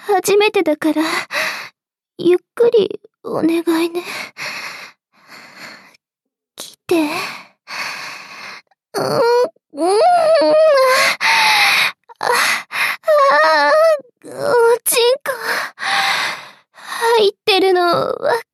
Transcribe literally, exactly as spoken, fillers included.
初めてだから、ゆっくりお願いね。来て。うーん、うーん、あ、あ、おちんこ、入ってるのわ